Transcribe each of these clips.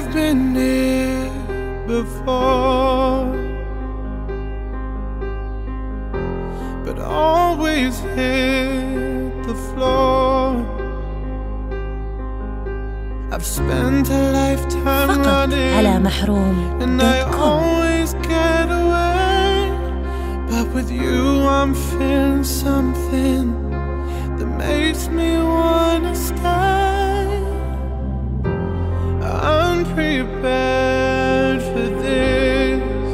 I've been here before, but always hit the floor. I've spent a lifetime فقط على محروم and I always get away, but with you I'm feeling something that makes me wanna stay. I'm prepared for this.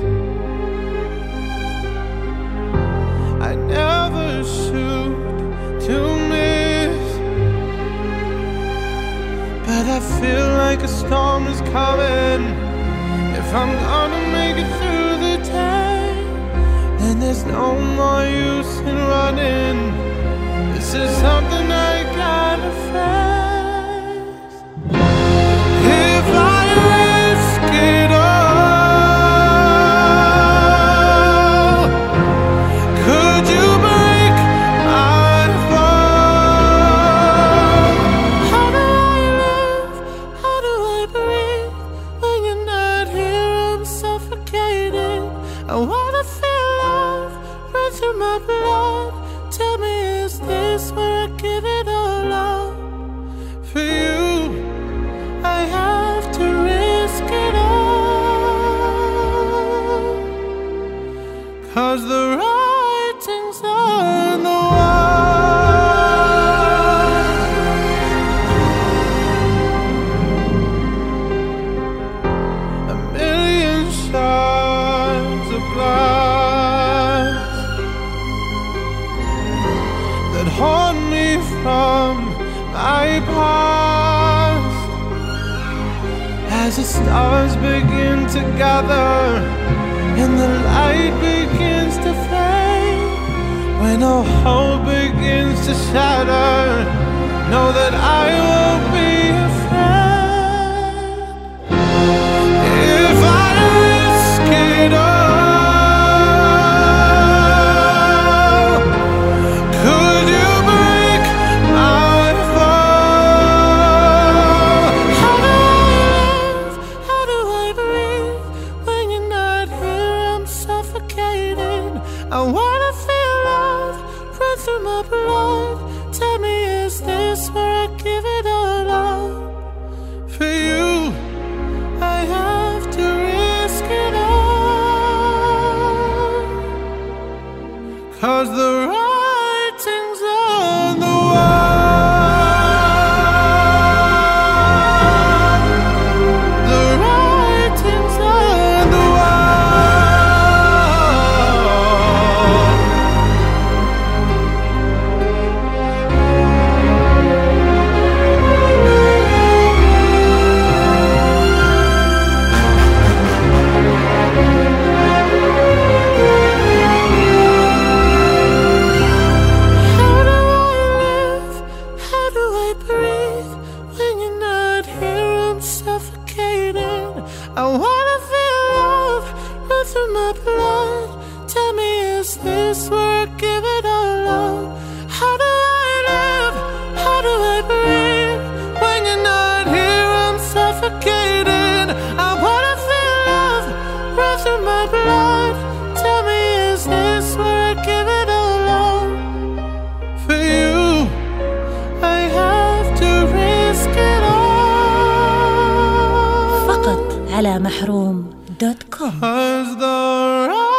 I never shoot to miss, but I feel like a storm is coming. If I'm gonna make it through the day, then there's no more use in running. This is something I gotta face. If I risk it all, could you break my fall? How do I live? How do I breathe? When you're not here, I'm suffocating. I wanna feel love run through my blood. Tell me, is this where I give it all up? For you, I have to risk it all, 'cause the writing's on the wall. A million shards of glass that haunt me from my past. As the stars begin to gather and the light begins to fade, when all hope begins to shatter, know that I won't be afraid. If I risk it all, could you break my fall? How do I live? How do I breathe? When you're not here, I'm suffocating. I wanna feel love run through my blood. Tell me, is this where I give it all up? For you, I have to risk it all, 'cause the writing's on the wall. The writing's on the wall. How do I live? How do I breathe? When you're not here, I'm suffocating. I wanna feel love run through my blood. Tell me, is this where I give it all up? How do I live? How do I breathe? When you're not here, I'm suffocating. I wanna feel love run through my blood. Tell me, is this where I give it all up? For you, I have to risk it all, فقط على محروم.com. 'cause the